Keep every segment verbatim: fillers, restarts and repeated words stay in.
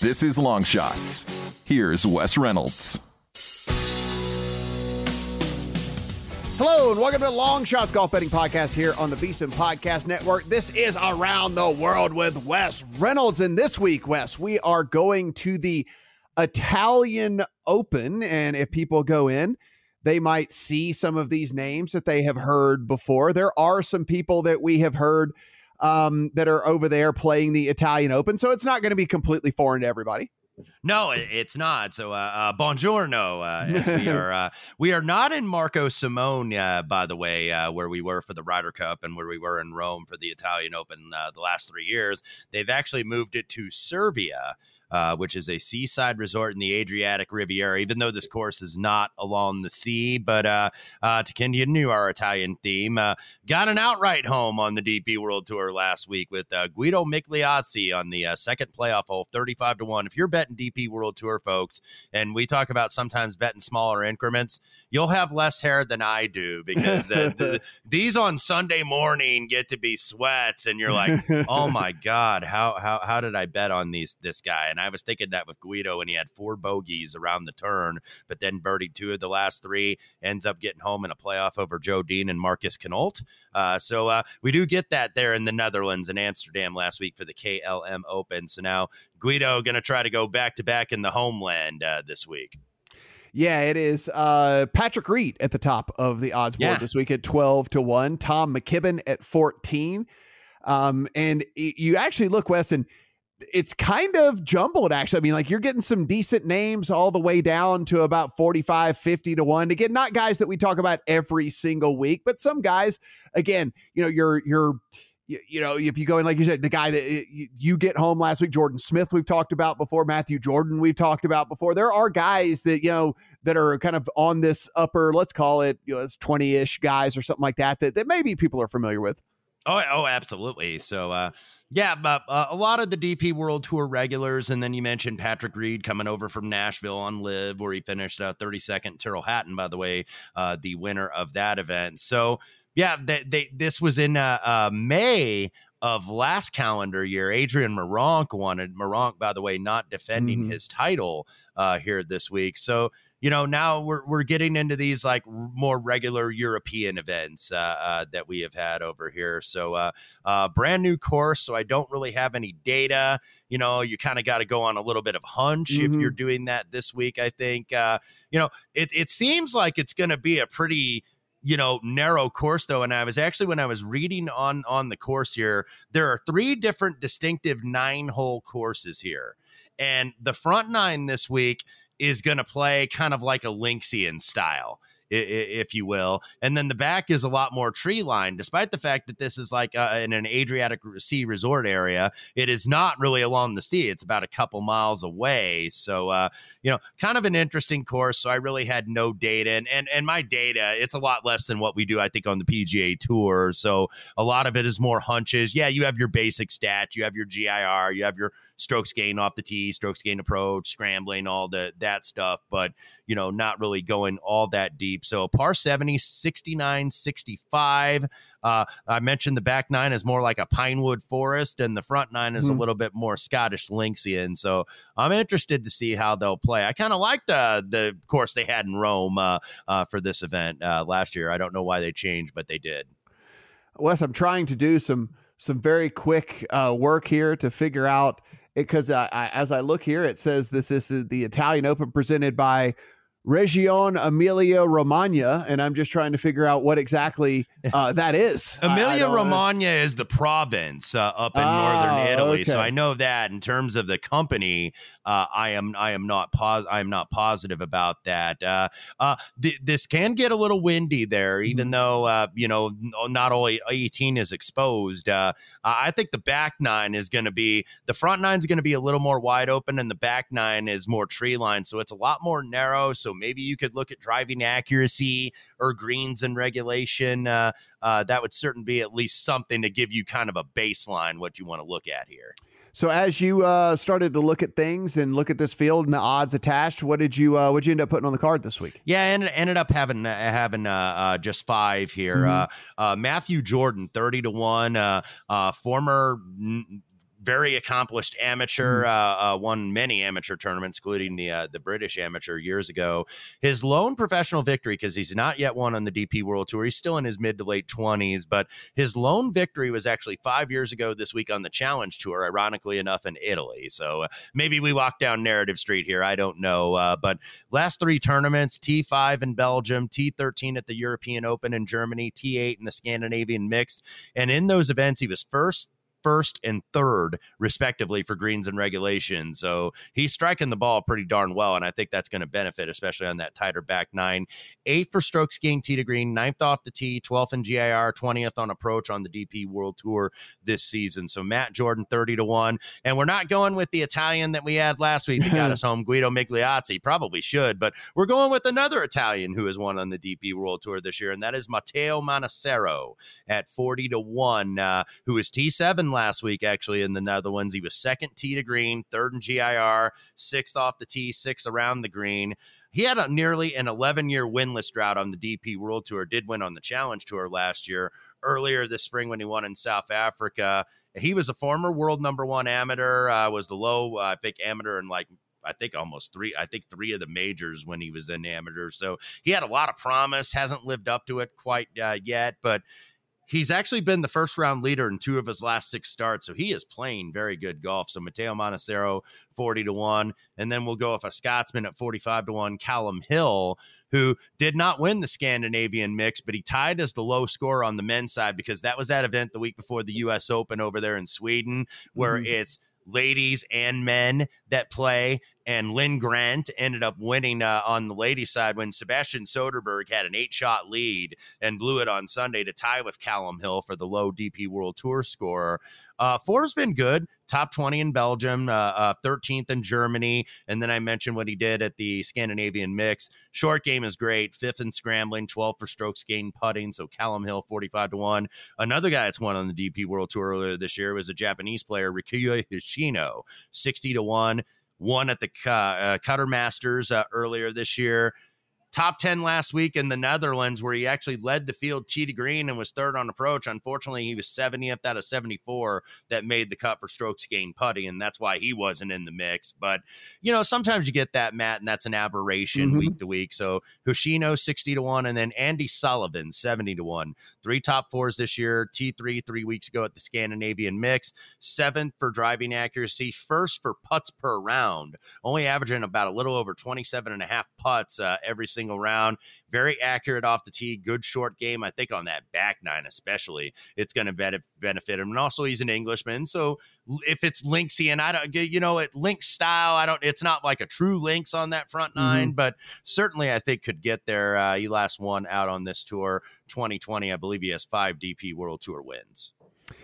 This is Long Shots. Here's Wes Reynolds. Hello, and welcome to Long Shots Golf Betting Podcast here on the VSiN Podcast Network. This is Around the World with Wes Reynolds. And this week, Wes, we are going to the Italian Open. And if people go in, they might see some of these names that they have heard before. There are some people that we have heard um, that are over there playing the Italian Open. So it's not going to be completely foreign to everybody. No, it's not. So, uh, uh, buongiorno. Uh, as we are, uh, we are not in Marco Simone, uh, by the way, uh, where we were for the Ryder Cup and where we were in Rome for the Italian Open uh, the last three years. They've actually moved it to Cervia, uh, which is a seaside resort in the Adriatic Riviera, even though this course is not along the sea. But uh, uh, to continue our Italian theme, uh, got an outright home on the D P World Tour last week with uh, Guido Migliozzi on the uh, second playoff hole, thirty-five to one. If you're betting D P World Tour, folks, and we talk about sometimes betting smaller increments, you'll have less hair than I do, because uh, the, these on Sunday morning get to be sweats, and you're like, oh my God, how how how did I bet on these this guy? And I was thinking that with Guido, and he had four bogeys around the turn, but then birdied two of the last three, ends up getting home in a playoff over Joe Dean and Marcus Kanolt. Uh, so uh, we do get that there in the Netherlands in Amsterdam last week for the K L M Open. So now Guido going to try to go back to back in the homeland uh, this week. Yeah, it is. Uh, Patrick Reed at the top of the odds board Yeah. this week at twelve to one. Tom McKibben at fourteen. Um, and you actually look, Wes, and it's kind of jumbled, actually. I mean, like, you're getting some decent names all the way down to about forty-five, fifty to one. Again, not guys that we talk about every single week, but some guys, again, you know, you're, you're, you, you know, if you go in, like you said, the guy that you, you get home last week, Jordan Smith, we've talked about before, Matthew Jordan, we've talked about before. There are guys that, you know, that are kind of on this upper, let's call it, you know, it's twenty-ish guys or something like that, that, that maybe people are familiar with. Oh, oh, absolutely. So, uh, yeah, but uh, a lot of the D P World Tour regulars, and then you mentioned Patrick Reed coming over from Nashville on Live, where he finished uh, thirty-second. Tyrrell Hatton, by the way, uh, the winner of that event. So, yeah, they, they, this was in uh, uh, May of last calendar year. Adrian Meronk wanted Meronk, by the way, not defending Mm-hmm. his title uh, here this week. So, you know, now we're we're getting into these like r- more regular European events uh, uh, that we have had over here. So, uh, uh, brand new course. So I don't really have any data. You know, you kind of got to go on a little bit of hunch if Mhm. you're doing that this week. I think, uh, you know, it it seems like it's going to be a pretty, you know, narrow course, though. And I was actually, when I was reading on on the course here, there are three different distinctive nine hole courses here, and the front nine this week is going to play kind of like a Lynxian style, i- i- if you will. And then the back is a lot more tree line, despite the fact that this is like uh, in an Adriatic Sea resort area. It is not really along the sea. It's about a couple miles away. So, uh, you know, kind of an interesting course. So I really had no data, and, and, and my data, it's a lot less than what we do, I think, on the P G A Tour. So a lot of it is more hunches. Yeah, you have your basic stats, you have your G I R, you have your strokes gained off the tee, strokes gained approach, scrambling, all the that stuff, but, you know, not really going all that deep. So par seventy, sixty-nine, sixty-five. Uh, I mentioned the back nine is more like a Pinewood Forest, and the front nine is Mhm. a little bit more Scottish Lynxian. So I'm interested to see how they'll play. I kind of liked uh, the course they had in Rome uh, uh, for this event uh, last year. I don't know why they changed, but they did. Wes, I'm trying to do some some very quick uh, work here to figure out, because I, I, as I look here, it says this, this is the Italian Open presented by Regione Emilia Romagna, and I'm just trying to figure out what exactly uh, that is. I- I Emilia don't know. Romagna is the province uh, up in Oh, northern Italy, so okay. I know that. In terms of the company, uh, I am I am not pos- I am not positive about that. Uh, uh, th- this can get a little windy there, even Mhm. though uh, you know n- not only eighteen is exposed. Uh, I think the back nine is going to be the front nine is going to be a little more wide open, and the back nine is more tree line, so it's a lot more narrow. So maybe you could look at driving accuracy or greens and regulation. Uh, uh, that would certainly be at least something to give you kind of a baseline what you want to look at here. So as you uh, started to look at things and look at this field and the odds attached, what did you uh, what did you end up putting on the card this week? Yeah, and ended up having uh, having uh, uh, just five here. Mhm. Uh, uh, Matthew Jordan, thirty to one, uh, uh, former. N- very accomplished amateur, uh, uh, won many amateur tournaments, including the uh, the British Amateur years ago. His lone professional victory, because he's not yet won on the D P World Tour, he's still in his mid to late twenties, but his lone victory was actually five years ago this week on the Challenge Tour, ironically enough, in Italy. So uh, maybe we walk down narrative street here. I don't know. Uh, but last three tournaments, T five in Belgium, T thirteen at the European Open in Germany, T eight in the Scandinavian Mixed. And in those events, he was first, first and third, respectively, for greens and regulation. So he's striking the ball pretty darn well, and I think that's going to benefit, especially on that tighter back nine. Eighth for strokes gained tee to green, ninth off the tee, twelfth in G I R, twentieth on approach on the D P World Tour this season. So Matt Jordan, thirty to one. And we're not going with the Italian that we had last week that got us home, Guido Migliozzi. Probably should, but we're going with another Italian who has won on the D P World Tour this year, and that is Matteo Manassero at forty to one, uh, who is T seven last week, actually, in the Netherlands. He was second tee to green, third in G I R, sixth off the tee, sixth around the green. He had a nearly an eleven-year winless drought on the D P World Tour, did win on the Challenge Tour last year. Earlier this spring when he won in South Africa, he was a former world number one amateur, uh, was the low, uh, I think, amateur in like I think almost three, I think three of the majors when he was in amateur. So he had a lot of promise, hasn't lived up to it quite uh, yet, but he's actually been the first round leader in two of his last six starts. So he is playing very good golf. So Matteo Manassero, forty to one. And then we'll go with a Scotsman at forty-five to one, Callum Hill, who did not win the Scandinavian Mix, but he tied as the low scorer on the men's side because that was that event the week before the U S Open over there in Sweden, where mm-hmm. it's ladies and men that play. And Lynn Grant ended up winning uh, on the ladies' side when Sebastian Soderberg had an eight-shot lead and blew it on Sunday to tie with Callum Hill for the low D P World Tour score. Uh, form's been good. Top twenty in Belgium, uh, uh, thirteenth in Germany, and then I mentioned what he did at the Scandinavian Mix. Short game is great. Fifth in scrambling, twelfth for strokes gained putting. So Callum Hill, forty-five to one. Another guy that's won on the D P World Tour earlier this year was a Japanese player, Rikuya Hoshino, sixty to one. Won at the uh, uh, Qatar Masters uh, earlier this year. Top ten last week in the Netherlands, where he actually led the field tee to green and was third on approach. Unfortunately, he was seventieth out of seventy-four that made the cut for strokes gained putting, and that's why he wasn't in the mix. But, you know, sometimes you get that, Matt, and that's an aberration mm-hmm. week to week. So Hoshino, sixty to one, and then Andy Sullivan, seventy to one. Three top fours this year, T three three weeks ago at the Scandinavian Mix. Seventh for driving accuracy, first for putts per round, only averaging about a little over twenty-seven and a half putts uh, every single round. Very accurate off the tee, good short game. I think on that back nine especially, it's going to benefit him. And also he's an Englishman, so if it's linksy, and I don't, you know, it links style, I don't, it's not like a true links on that front nine, mm-hmm. but certainly I think could get there. Uh, he last won out on this tour, twenty twenty. I believe he has five D P World Tour wins.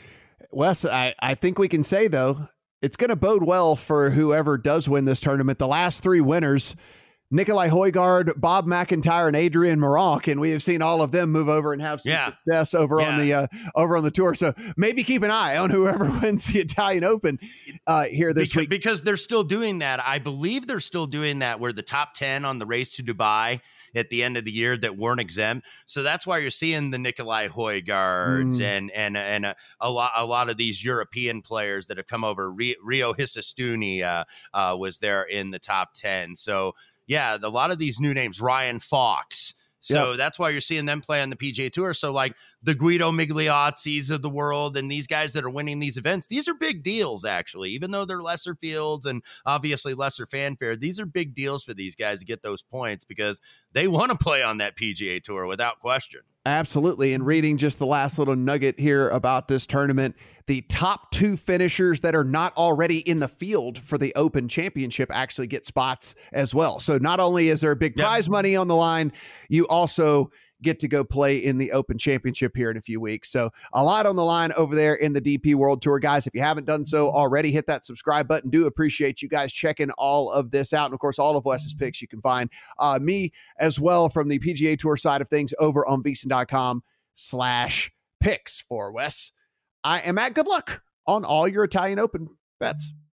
Wes, I, I think we can say, though, it's going to bode well for whoever does win this tournament. The last three winners, Nicolai Højgaard, Bob McIntyre, and Adrian Meronk, and we have seen all of them move over and have some yeah. success over yeah. on the uh, over on the tour. So maybe keep an eye on whoever wins the Italian Open uh, here this because, week. Because they're still doing that. I believe they're still doing that where the top ten on the race to Dubai at the end of the year that weren't exempt. So that's why you're seeing the Nicolai Højgaards mm. and and and a, a lot a lot of these European players that have come over. Rio Hisastuni uh, uh, was there in the top ten. So yeah, a lot of these new names, Ryan Fox. So yep. that's why you're seeing them play on the P G A Tour. So like the Guido Migliozzis of the world and these guys that are winning these events, these are big deals, actually, even though they're lesser fields and obviously lesser fanfare. These are big deals for these guys to get those points because they want to play on that P G A Tour without question. Absolutely. And reading just the last little nugget here about this tournament, the top two finishers that are not already in the field for the Open Championship actually get spots as well. So not only is there big yep. prize money on the line, you also get to go play in the Open Championship here in a few weeks. So a lot on the line over there in the D P World Tour. Guys, if you haven't done so already, hit that subscribe button. Do appreciate you guys checking all of this out. And of course, all of Wes's picks you can find uh, me as well from the P G A Tour side of things over on VSiN.com slash picks for Wes. I am at good luck on all your Italian Open bets.